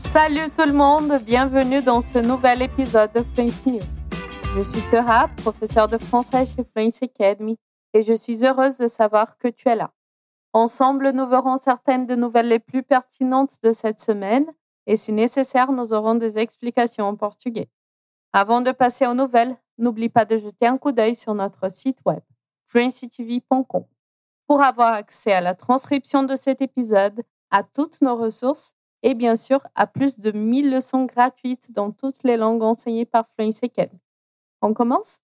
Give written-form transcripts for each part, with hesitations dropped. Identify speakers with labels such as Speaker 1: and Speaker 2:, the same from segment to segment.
Speaker 1: Salut tout le monde, bienvenue dans ce nouvel épisode de Fluency News. Je suis Tera, professeure de français chez Fluency Academy et je suis heureuse de savoir que tu es là. Ensemble, nous verrons certaines des nouvelles les plus pertinentes de cette semaine et si nécessaire, nous aurons des explications en portugais. Avant de passer aux nouvelles, n'oublie pas de jeter un coup d'œil sur notre site web, fluencytv.com, pour avoir accès à la transcription de cet épisode, à toutes nos ressources et bien sûr à plus de 1000 leçons gratuites dans toutes les langues enseignées par Fluency Academy. On commence?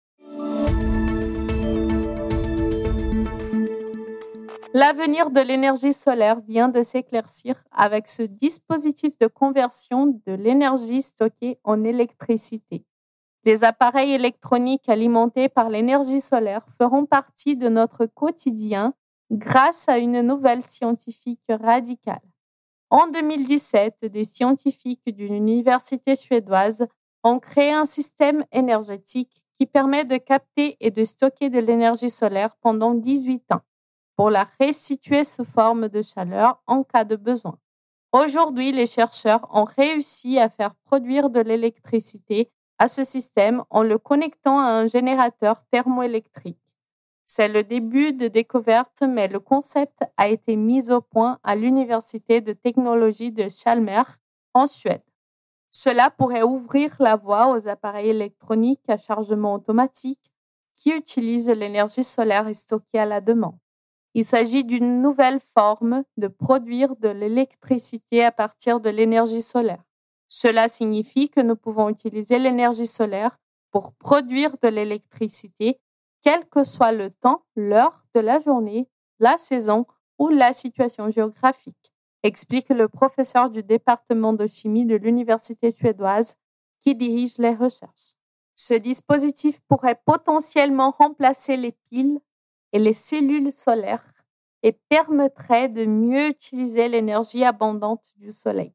Speaker 1: L'avenir de l'énergie solaire vient de s'éclaircir avec ce dispositif de conversion de l'énergie stockée en électricité. Les appareils électroniques alimentés par l'énergie solaire feront partie de notre quotidien grâce à une nouvelle scientifique radicale. En 2017, des scientifiques d'une université suédoise ont créé un système énergétique qui permet de capter et de stocker de l'énergie solaire pendant 18 ans pour la restituer sous forme de chaleur en cas de besoin. Aujourd'hui, les chercheurs ont réussi à faire produire de l'électricité à ce système en le connectant à un générateur thermoélectrique. C'est le début de découverte, mais le concept a été mis au point à l'Université de technologie de Chalmers en Suède. Cela pourrait ouvrir la voie aux appareils électroniques à chargement automatique qui utilisent l'énergie solaire stockée à la demande. Il s'agit d'une nouvelle forme de produire de l'électricité à partir de l'énergie solaire. Cela signifie que nous pouvons utiliser l'énergie solaire pour produire de l'électricité quel que soit le temps, l'heure de la journée, la saison ou la situation géographique, explique le professeur du département de chimie de l'université suédoise qui dirige les recherches. Ce dispositif pourrait potentiellement remplacer les piles et les cellules solaires et permettrait de mieux utiliser l'énergie abondante du soleil.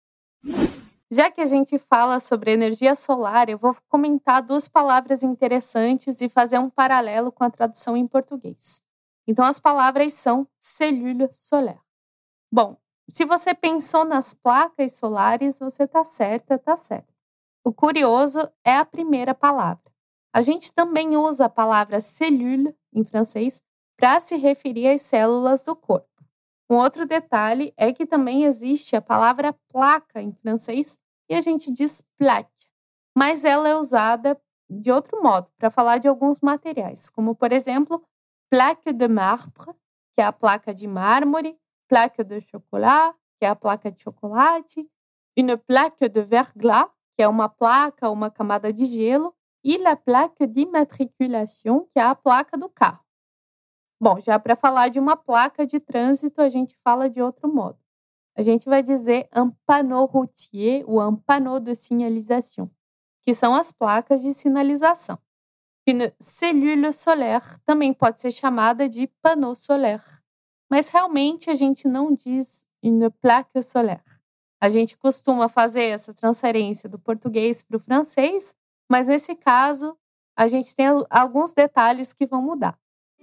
Speaker 1: Já que a gente fala sobre energia solar, eu vou comentar duas palavras interessantes e fazer um paralelo com a tradução em português. Então, as palavras são cellule solaire. Bom, se você pensou nas placas solares, você está certa, está certo. O curioso é a primeira palavra. A gente também usa a palavra cellule, em francês, para se referir às células do corpo. Um outro detalhe é que também existe a palavra placa em francês e a gente diz plaque, mas ela é usada de outro modo para falar de alguns materiais, como por exemplo, plaque de marbre, que é a placa de mármore, plaque de chocolat, que é a placa de chocolate, une plaque de verglas, que é uma placa ou uma camada de gelo, e la plaque d'immatriculation, que é a placa do carro. Bom, já para falar de uma placa de trânsito, a gente fala de outro modo. A gente vai dizer un panneau routier ou un panneau de signalisation, que são as placas de sinalização. Une cellule solaire também pode ser chamada de panneau solaire, mas realmente a gente não diz une plaque solaire. A gente costuma fazer essa transferência do português para o francês, mas nesse caso a gente tem alguns detalhes que vão mudar.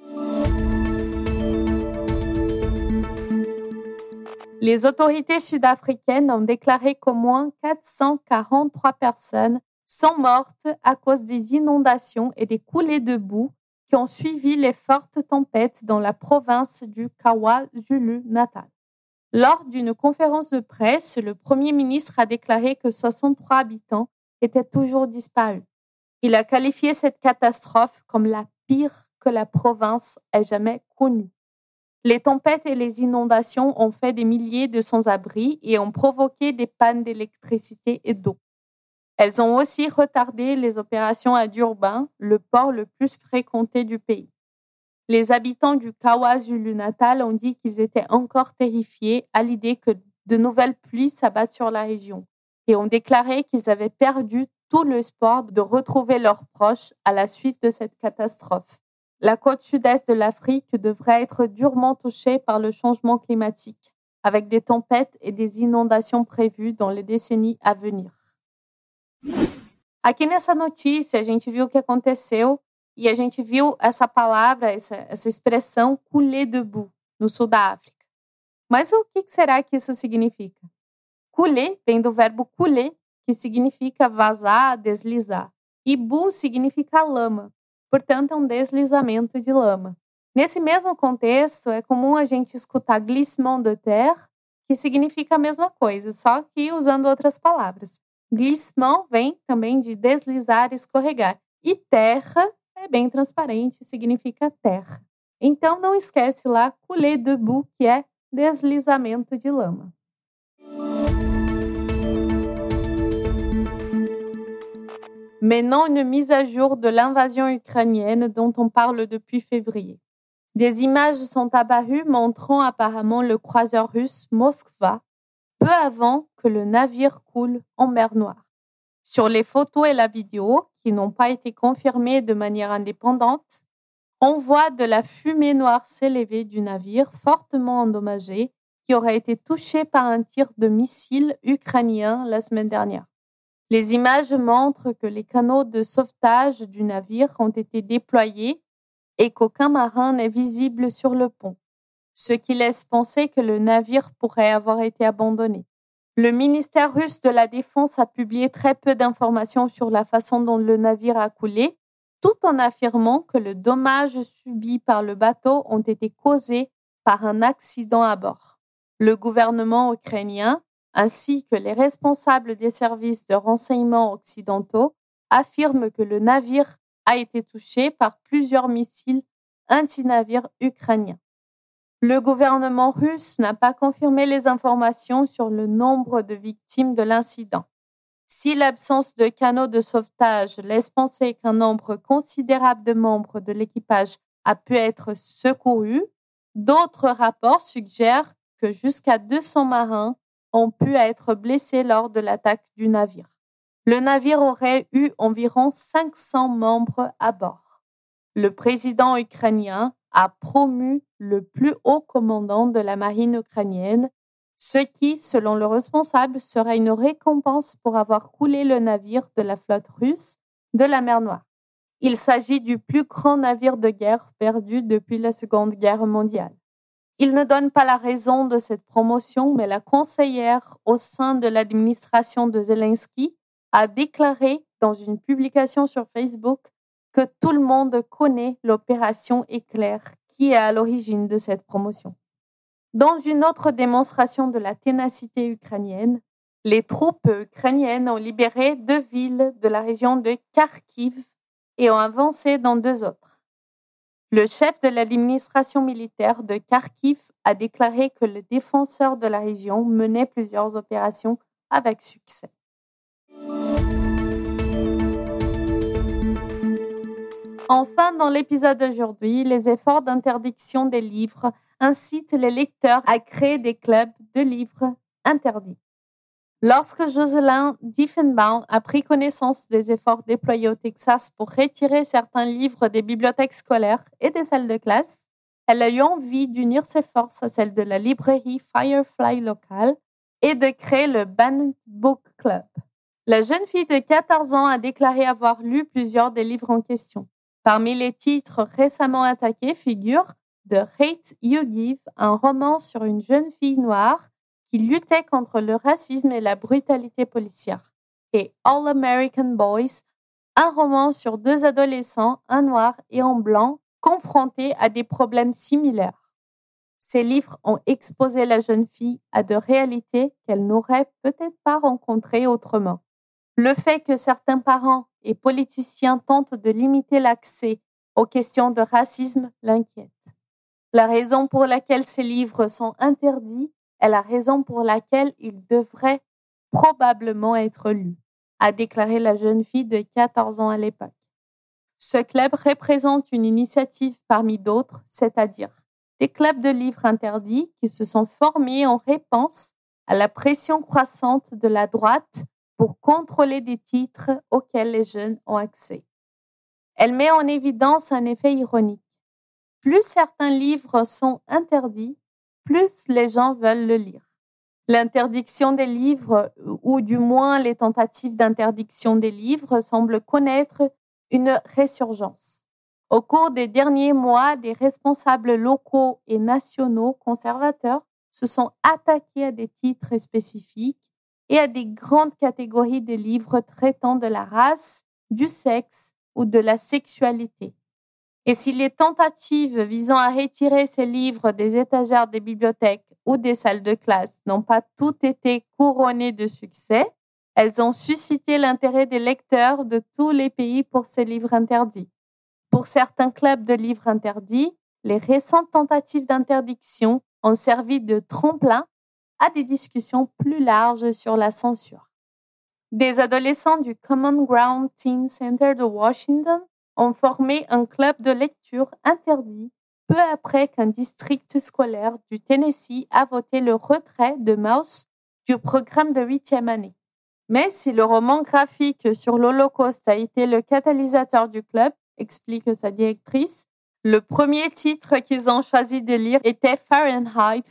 Speaker 1: Les autorités sud-africaines ont déclaré qu'au moins 443 personnes sont mortes à cause des inondations et des coulées de boue qui ont suivi les fortes tempêtes dans la province du KwaZulu-Natal. Lors d'une conférence de presse, le Premier ministre a déclaré que 63 habitants étaient toujours disparus. Il a qualifié cette catastrophe comme la pire que la province ait jamais connue. Les tempêtes et les inondations ont fait des milliers de sans-abri et ont provoqué des pannes d'électricité et d'eau. Elles ont aussi retardé les opérations à Durban, le port le plus fréquenté du pays. Les habitants du KwaZulu-Natal ont dit qu'ils étaient encore terrifiés à l'idée que de nouvelles pluies s'abattent sur la région et ont déclaré qu'ils avaient perdu tout l'espoir de retrouver leurs proches à la suite de cette catastrophe. La côte sud-est de l'Afrique devrait être durement touchée par le changement climatique, avec des tempêtes et des inondations prévues dans les décennies à venir. Aqui nessa notícia, a gente viu o que aconteceu e a gente viu essa palavra, essa expressão coulée de boue, no sul da África. Mas o que será que isso significa? Couler vem do verbo couler, que significa vazar, deslizar. E boue significa lama, portanto é um deslizamento de lama. Nesse mesmo contexto, é comum a gente escutar glissement de terre, que significa a mesma coisa, só que usando outras palavras. Glissement vem também de deslizar, escorregar. E terre é bem transparente, significa terra. Então não esquece lá couler de boue, que é deslizamento de lama. Maintenant, une mise à jour de l'invasion ukrainienne dont on parle depuis février. Des images sont apparues montrant apparemment le croiseur russe Moskva peu avant que le navire coule en mer Noire. Sur les photos et la vidéo, qui n'ont pas été confirmées de manière indépendante, on voit de la fumée noire s'élever du navire fortement endommagé qui aurait été touché par un tir de missile ukrainien la semaine dernière. Les images montrent que les canaux de sauvetage du navire ont été déployés et qu'aucun marin n'est visible sur le pont, ce qui laisse penser que le navire pourrait avoir été abandonné. Le ministère russe de la Défense a publié très peu d'informations sur la façon dont le navire a coulé, tout en affirmant que les dommages subis par le bateau ont été causés par un accident à bord. Le gouvernement ukrainien, ainsi que les responsables des services de renseignement occidentaux, affirment que le navire a été touché par plusieurs missiles anti-navires ukrainiens. Le gouvernement russe n'a pas confirmé les informations sur le nombre de victimes de l'incident. Si l'absence de canaux de sauvetage laisse penser qu'un nombre considérable de membres de l'équipage a pu être secouru, d'autres rapports suggèrent que jusqu'à 200 marins ont pu être blessés lors de l'attaque du navire. Le navire aurait eu environ 500 membres à bord. Le président ukrainien a promu le plus haut commandant de la marine ukrainienne, ce qui, selon le responsable, serait une récompense pour avoir coulé le navire de la flotte russe de la mer Noire. Il s'agit du plus grand navire de guerre perdu depuis la Seconde Guerre mondiale. Il ne donne pas la raison de cette promotion, mais la conseillère au sein de l'administration de Zelensky a déclaré dans une publication sur Facebook que tout le monde connaît l'opération Éclair qui est à l'origine de cette promotion. Dans une autre démonstration de la ténacité ukrainienne, les troupes ukrainiennes ont libéré 2 villes de la région de Kharkiv et ont avancé dans 2 autres. Le chef de l'administration militaire de Kharkiv a déclaré que les défenseurs de la région menaient plusieurs opérations avec succès. Enfin, dans l'épisode d'aujourd'hui, les efforts d'interdiction des livres incitent les lecteurs à créer des clubs de livres interdits. Lorsque Jocelyn Diefenbaum a pris connaissance des efforts déployés au Texas pour retirer certains livres des bibliothèques scolaires et des salles de classe, elle a eu envie d'unir ses forces à celles de la librairie Firefly locale et de créer le Banned Book Club. La jeune fille de 14 ans a déclaré avoir lu plusieurs des livres en question. Parmi les titres récemment attaqués figure The Hate You Give, un roman sur une jeune fille noire qui luttait contre le racisme et la brutalité policière, et All American Boys, un roman sur 2 adolescents, un noir et un blanc, confrontés à des problèmes similaires. Ces livres ont exposé la jeune fille à de réalités qu'elle n'aurait peut-être pas rencontrées autrement. Le fait que certains parents et politiciens tentent de limiter l'accès aux questions de racisme l'inquiète. La raison pour laquelle ces livres sont interdits est la raison pour laquelle ils devraient probablement être lus, a déclaré la jeune fille de 14 ans à l'époque. Ce club représente une initiative parmi d'autres, c'est-à-dire des clubs de livres interdits qui se sont formés en réponse à la pression croissante de la droite pour contrôler des titres auxquels les jeunes ont accès. Elle met en évidence un effet ironique. Plus certains livres sont interdits, plus les gens veulent le lire. L'interdiction des livres, ou du moins les tentatives d'interdiction des livres, semblent connaître une résurgence. Au cours des derniers mois, des responsables locaux et nationaux conservateurs se sont attaqués à des titres spécifiques et à des grandes catégories de livres traitant de la race, du sexe ou de la sexualité. Et si les tentatives visant à retirer ces livres des étagères des bibliothèques ou des salles de classe n'ont pas toutes été couronnées de succès, elles ont suscité l'intérêt des lecteurs de tous les pays pour ces livres interdits. Pour certains clubs de livres interdits, les récentes tentatives d'interdiction ont servi de tremplin à des discussions plus larges sur la censure. Des adolescents du Common Ground Teen Center de Washington ont formé un club de lecture interdit peu après qu'un district scolaire du Tennessee a voté le retrait de Maus du programme de 8e année. Mais si le roman graphique sur l'Holocauste a été le catalyseur du club, explique sa directrice, le premier titre qu'ils ont choisi de lire était Fahrenheit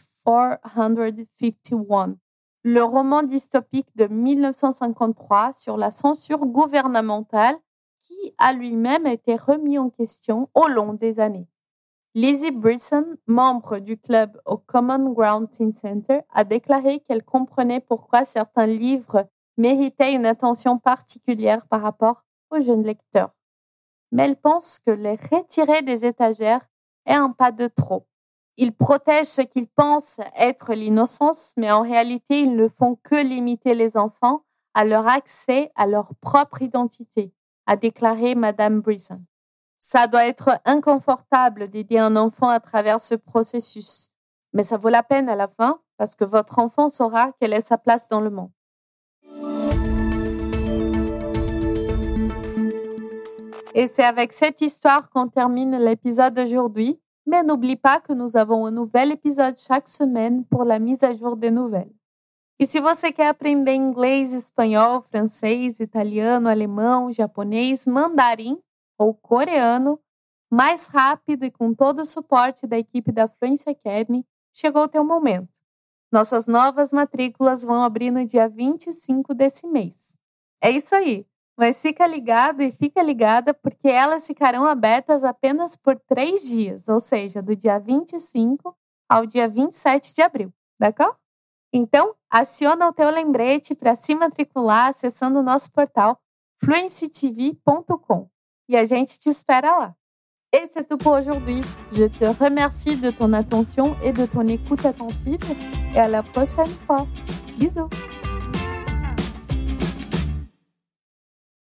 Speaker 1: 451, le roman dystopique de 1953 sur la censure gouvernementale qui a lui-même été remis en question au long des années. Lizzie Brisson, membre du club au Common Ground Teen Center, a déclaré qu'elle comprenait pourquoi certains livres méritaient une attention particulière par rapport aux jeunes lecteurs. Mais elle pense que les retirer des étagères est un pas de trop. Ils protègent ce qu'ils pensent être l'innocence, mais en réalité, ils ne font que limiter les enfants à leur accès à leur propre identité, a déclaré Madame Brisson. Ça doit être inconfortable d'aider un enfant à travers ce processus, mais ça vaut la peine à la fin parce que votre enfant saura quelle est sa place dans le monde. Et c'est avec cette histoire qu'on termine l'épisode d'aujourd'hui, mais n'oublie pas que nous avons un nouvel épisode chaque semaine pour la mise à jour des nouvelles. E se você quer aprender inglês, espanhol, francês, italiano, alemão, japonês, mandarim ou coreano, mais rápido e com todo o suporte da equipe da Fluency Academy, chegou o teu momento. Nossas novas matrículas vão abrir no dia 25 desse mês. É isso aí, mas fica ligado e fica ligada porque elas ficarão abertas apenas por 3 dias, ou seja, do dia 25 ao dia 27 de abril, d'accord? Então, aciona o teu lembrete para se matricular acessando o nosso portal fluencytv.com et a gente te espera là. Et c'est tout pour aujourd'hui. Je te remercie de ton attention et de ton écoute attentive et à la prochaine fois. Bisous.